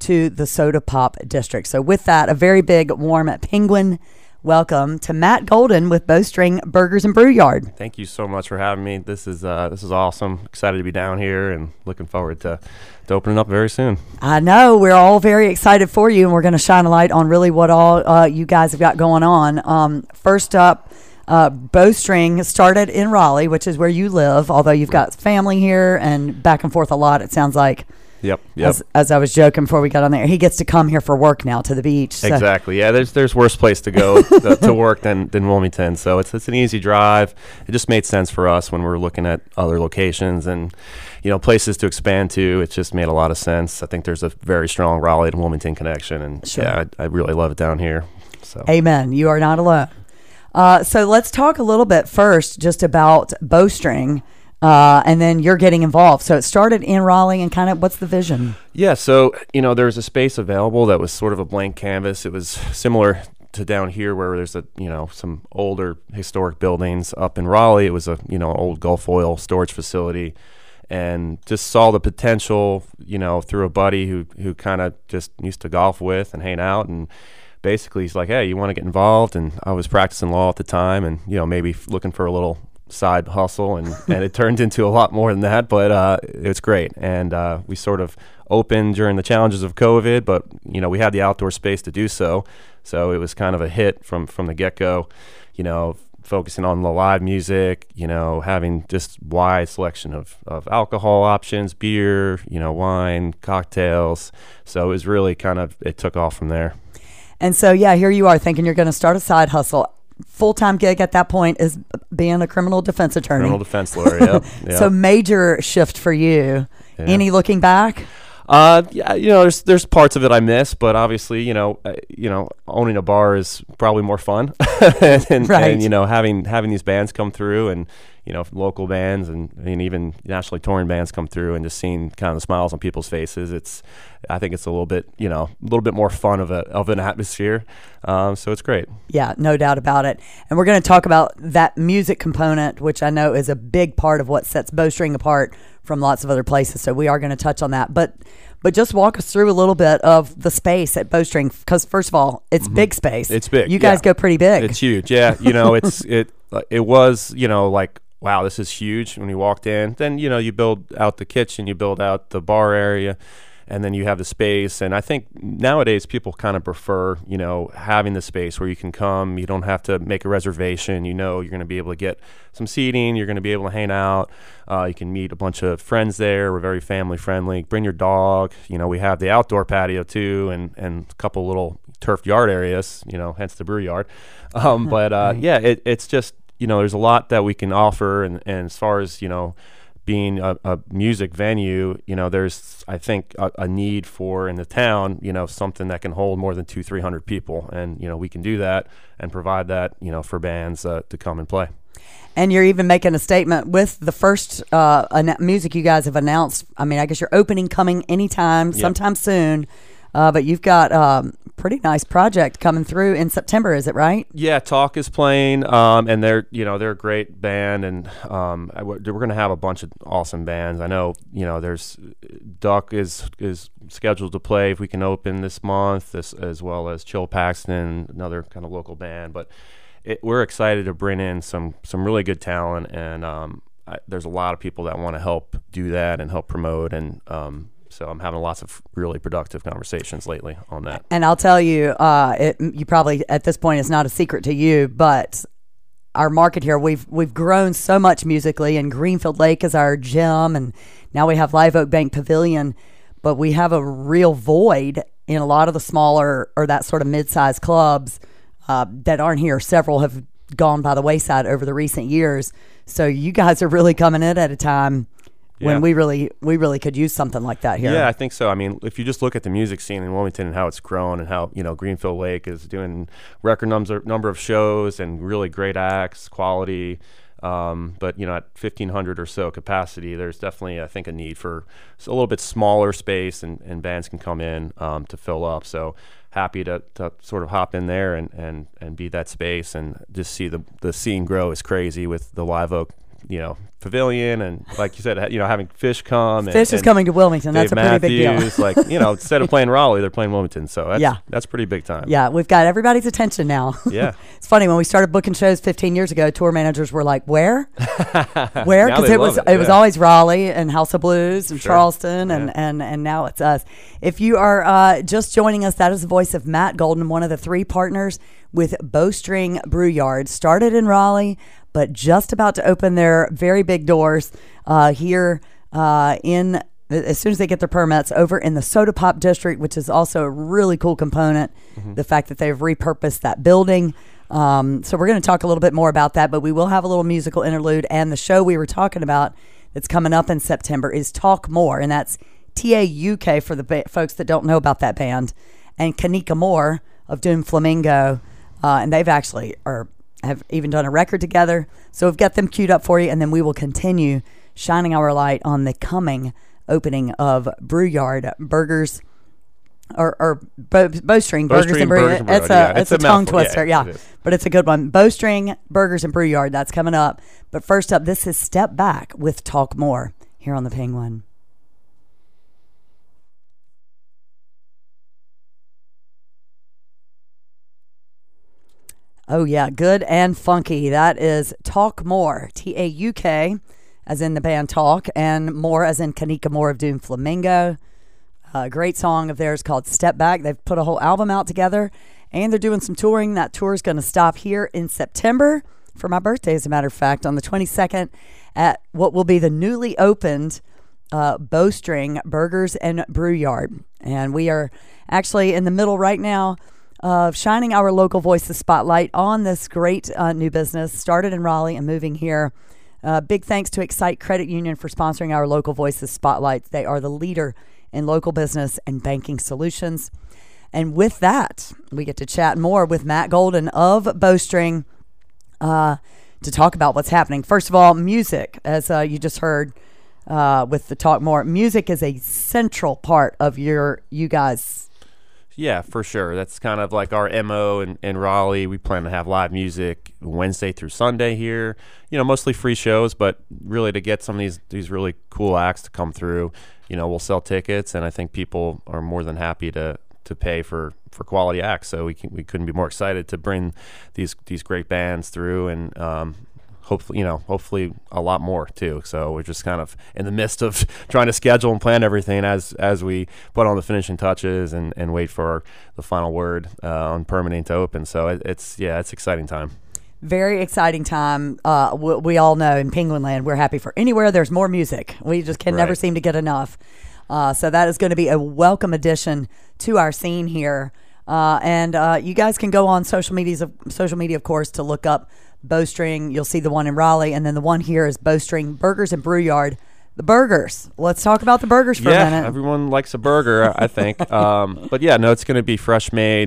to the Soda Pop District. So with that, a very big, warm Penguin welcome to Matt Golden with Bowstring Burgers and Brew Yard. Thank you so much for having me. This is awesome. Excited to be down here and looking forward to opening up very soon. I know. We're all very excited for you, and we're going to shine a light on really what all you guys have got going on. First up, Bowstring started in Raleigh, which is where you live, although you've got family here and back and forth a lot, it sounds like. Yep. As I was joking before we got on there, he gets to come here for work now to the beach. So. Exactly. Yeah. There's worse place to go to work than Wilmington. So it's an easy drive. It just made sense for us when we were looking at other locations and places to expand to. It just made a lot of sense. I think there's a very strong Raleigh to Wilmington connection, and sure. Yeah, I really love it down here. So. Amen. You are not alone. So let's talk a little bit first just about Bowstring. And then you're getting involved. So it started in Raleigh, and kind of what's the vision? Yeah, so, there was a space available that was sort of a blank canvas. It was similar to down here where there's some older historic buildings. Up in Raleigh, it was a, old Gulf oil storage facility, and just saw the potential, through a buddy who kind of just used to golf with and hang out, and basically he's like, hey, you want to get involved? And I was practicing law at the time, and, maybe looking for a little side hustle, and it turned into a lot more than that, but it's great. And we sort of opened during the challenges of COVID, but we had the outdoor space to do so it was kind of a hit from the get-go, focusing on the live music, having just wide selection of alcohol options, beer, wine, cocktails. So it was really it took off from there. And so here you are thinking you're going to start a side hustle. Full-time gig at that point is being a criminal defense attorney. Criminal defense lawyer, yep. So major shift for you. Yeah. Any looking back? Yeah, there's parts of it I miss, but obviously, owning a bar is probably more fun. and, right. And, having these bands come through, and, local bands and even nationally touring bands come through, and just seeing kind of the smiles on people's faces. I think it's a little bit more fun of an atmosphere. So it's great. Yeah, no doubt about it. And we're going to talk about that music component, which I know is a big part of what sets Bowstring apart from lots of other places. So we are going to touch on that. But just walk us through a little bit of the space at Bowstring, because first of all, it's big space. It's big. You guys go pretty big. It's huge. Yeah. It was, like, wow, this is huge when you walked in. Then, you build out the kitchen, you build out the bar area, and then you have the space. And I think nowadays people kind of prefer, having the space where you can come. You don't have to make a reservation. You're going to be able to get some seating. You're going to be able to hang out. You can meet a bunch of friends there. We're very family friendly. Bring your dog. We have the outdoor patio too, and a couple little turfed yard areas, hence the brew yard. It's just, there's a lot that we can offer. And as far as, being a music venue, there's, I think, a need for, in the town, something that can hold more than 200-300 people. And, we can do that and provide that, for bands to come and play. And you're even making a statement with the first music you guys have announced. I mean, I guess your opening coming anytime, sometime soon. But you've got pretty nice project coming through in September, is it right? Yeah, Talk is playing, and they're a great band, and we're going to have a bunch of awesome bands. I know, there's Duck is scheduled to play if we can open this month, as well as Chill Paxton, another kind of local band. But we're excited to bring in some really good talent, and there's a lot of people that want to help do that and help promote, and so I'm having lots of really productive conversations lately on that. And I'll tell you, you probably at this point it's not a secret to you, but our market here, we've grown so much musically, and Greenfield Lake is our gym, and now we have Live Oak Bank Pavilion, but we have a real void in a lot of the smaller or that sort of mid-sized clubs that aren't here. Several have gone by the wayside over the recent years. So you guys are really coming in at a time when we really could use something like that here. Yeah, I think so. I mean, if you just look at the music scene in Wilmington and how it's grown, and how Greenfield Lake is doing record number of shows and really great acts, quality. But at 1,500 or so capacity, there's definitely, I think, a need for a little bit smaller space, and bands can come in to fill up. So happy to sort of hop in there and be that space, and just see the scene grow is crazy with the Live Oak pavilion, and like you said, having Fish come. Fish is coming to Wilmington. Dave That's a pretty Matthews, big deal. Instead of playing Raleigh, they're playing Wilmington. So that's pretty big time. Yeah, we've got everybody's attention now. Yeah. It's funny, when we started booking shows 15 years ago, tour managers were like, where? Where? Now Because they it was love it, was always Raleigh and House of Blues and Sure. Charleston, and now it's us. If you are just joining us, that is the voice of Matt Golden, one of the 3 partners with Bowstring Brew Yard. Started in Raleigh, but just about to open their very big doors here as soon as they get their permits, over in the Soda Pop District, which is also a really cool component, the fact that they've repurposed that building. So we're going to talk a little bit more about that, but we will have a little musical interlude. And the show we were talking about that's coming up in September is Talk More, and that's TAUK for the folks that don't know about that band, and Kanika Moore of Doom Flamingo. And they've actually have even done a record together. So we've got them queued up for you, and then we will continue shining our light on the coming opening of Brew Yard Burgers or Bowstring Burgers and Brew Yard. It's a tongue twister, but it's a good one. Bowstring Burgers and Brew Yard, that's coming up. But first up, this is Step Back with Talk More here on the Penguin. Oh, yeah, good and funky. That is Talk More, TAUK, as in the band Talk, and More as in Kanika Moore of Doom Flamingo. A great song of theirs called Step Back. They've put a whole album out together, and they're doing some touring. That tour is going to stop here in September for my birthday, as a matter of fact, on the 22nd at what will be the newly opened Bowstring Burgers and Brew Yard. And we are actually in the middle right now of shining our local voices spotlight on this great new business, started in Raleigh and moving here. Big thanks to Excite Credit Union for sponsoring our local voices spotlight. They are the leader in local business and banking solutions. And with that, we get to chat more with Matt Golden of Bowstring to talk about what's happening. First of all, music, as you just heard with the Talk More. Music is a central part of you guys. Yeah, for sure. That's kind of like our MO in Raleigh. We plan to have live music Wednesday through Sunday here. Mostly free shows, but really to get some of these really cool acts to come through, we'll sell tickets, and I think people are more than happy to pay for quality acts. So we couldn't be more excited to bring these great bands through, and hopefully a lot more too. So we're just kind of in the midst of trying to schedule and plan everything as we put on the finishing touches and wait for the final word on permitting to open. So it's exciting time. Very exciting time. We all know in Penguin Land, we're happy for anywhere there's more music. We just can never seem to get enough. So that is going to be a welcome addition to our scene here. And you guys can go on social media, of course, to look up Bowstring. You'll see the one in Raleigh, and then the one here is Bowstring Burgers and Brew Yard. The burgers. Let's talk about the burgers for a minute. Yeah, everyone likes a burger, I think. But yeah, no, it's going to be fresh made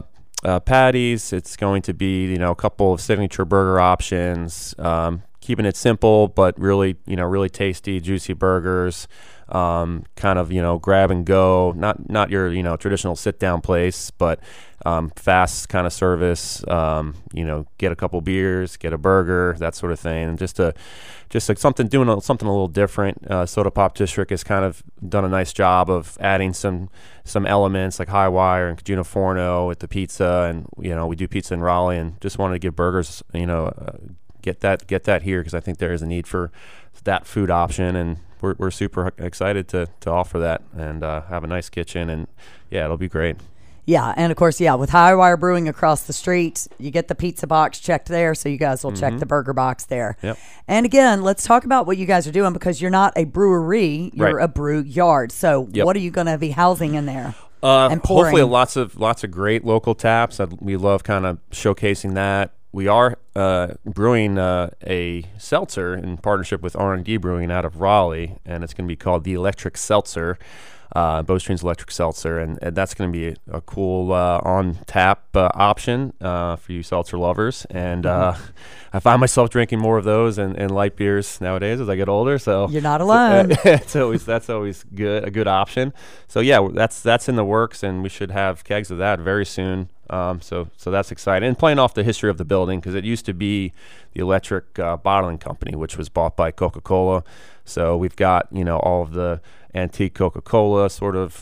patties. It's going to be a couple of signature burger options. Keeping it simple, but really really tasty, juicy burgers. Kind of grab and go. Not your traditional sit down place, but fast kind of service. Get a couple beers, get a burger, that sort of thing, and just like something a little different. Soda Pop District has kind of done a nice job of adding some elements like High Wire and Cajuna Forno with the pizza, and we do pizza in Raleigh, and just wanted to give burgers. Get that here, because I think there is a need for that food option, and we're super excited to offer that and have a nice kitchen, and yeah, it'll be great. Yeah, and of course, with High Wire Brewing across the street, you get the pizza box checked there, so you guys will check the burger box there. Yep. And again, let's talk about what you guys are doing, because you're not a brewery, you're a brew yard. So what are you going to be housing in there? And pouring? Hopefully lots of great local taps. We love kind of showcasing that. We are brewing a seltzer in partnership with R&D Brewing out of Raleigh, and it's going to be called the Electric Seltzer, Bowstring's Electric Seltzer, and that's going to be a cool on-tap option for you seltzer lovers. And I find myself drinking more of those and light beers nowadays as I get older. So you're not alone. That's always good, a good option. So yeah, that's in the works, and we should have kegs of that very soon. So that's exciting. And playing off the history of the building, because it used to be the Electric Bottling Company, which was bought by Coca-Cola. So we've got, all of the antique Coca-Cola sort of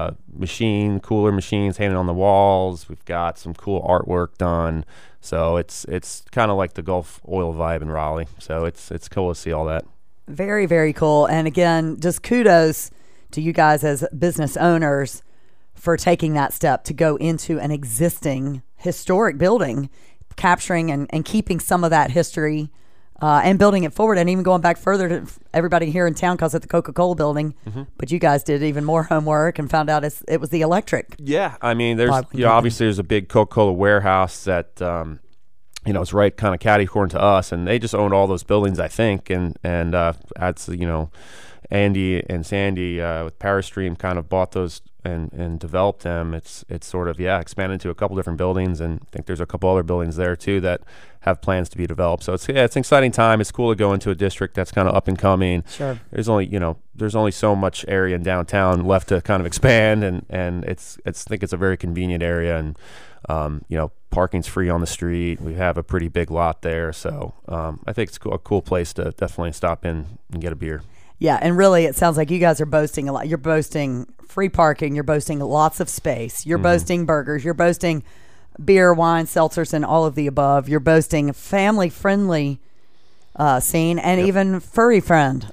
cooler machines hanging on the walls. We've got some cool artwork done. So it's kind of like the Gulf Oil vibe in Raleigh. So it's cool to see all that. Very, very cool. And again, just kudos to you guys as business owners for taking that step to go into an existing historic building, capturing and keeping some of that history and building it forward, and even going back further to everybody here in town calls it the Coca-Cola building. Mm-hmm. But you guys did even more homework and found out it was the Electric. Yeah, I mean, there's obviously there's a big Coca-Cola warehouse that it's right kind of catty-corner to us, and they just owned all those buildings, I think, and that's Andy and Sandy with PowerStream kind of bought those and developed them. It's sort of expanded into a couple different buildings, and I think there's a couple other buildings there too that have plans to be developed. So it's an exciting time. It's cool to go into a district that's kind of up and coming. Sure. There's only so much area in downtown left to kind of expand, and I think it's a very convenient area, and parking's free on the street. We have a pretty big lot there, so I think it's a cool place to definitely stop in and get a beer. Yeah, and really, it sounds like you guys are boasting a lot. You're boasting free parking. You're boasting lots of space. You're boasting burgers. You're boasting beer, wine, seltzers, and all of the above. You're boasting family-friendly scene and even friendly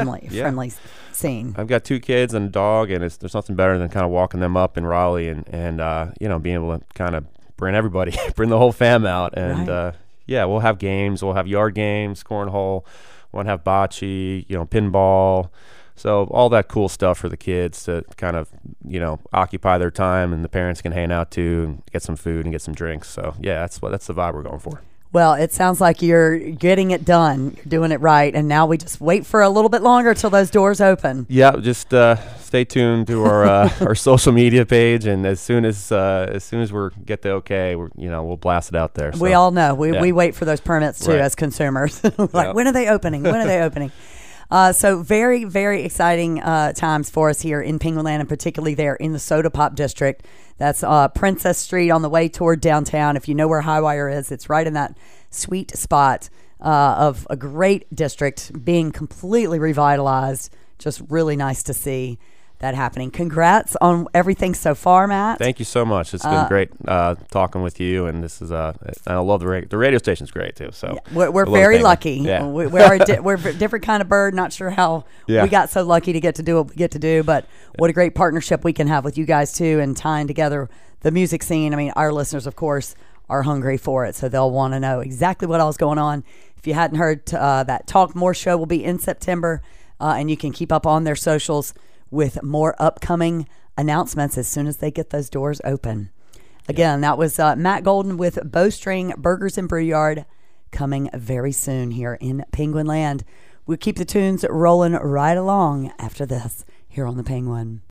scene. I've got 2 kids and a dog, and there's nothing better than kind of walking them up in Raleigh and being able to kind of bring the whole fam out. And right. We'll have games. We'll have yard games, cornhole. We'll have bocce, pinball. So all that cool stuff for the kids to kind of, occupy their time, and the parents can hang out too and get some food and get some drinks. So that's the vibe we're going for. Well, it sounds like you're getting it done. You're doing it right. And now we just wait for a little bit longer till those doors open. Yeah, just stay tuned to our our social media page, and as soon as we get the okay, we'll blast it out there. So. We all know. We wait for those permits too as consumers. When are they opening? When are they opening? So very, very exciting times for us here in Penguinland, and particularly there in the Soda Pop District. That's Princess Street on the way toward downtown. If you know where Highwire is, it's right in that sweet spot of a great district being completely revitalized. Just really nice to see that happening. Congrats on everything so far, Matt. Thank you so much. It's been great talking with you, and this is I love the radio station's great too. So we're very lucky. Yeah. We're a different kind of bird. Not sure how we got so lucky to get to do what we get to do, but what a great partnership we can have with you guys too, and tying together the music scene. I mean, our listeners, of course, are hungry for it, so they'll want to know exactly what all's going on. If you hadn't heard, that Talk More show will be in September, and you can keep up on their socials with more upcoming announcements as soon as they get those doors open. Again, that was Matt Golden with Bowstring Burgers and Brew Yard, coming very soon here in Penguin Land. We'll keep the tunes rolling right along after this here on the Penguin.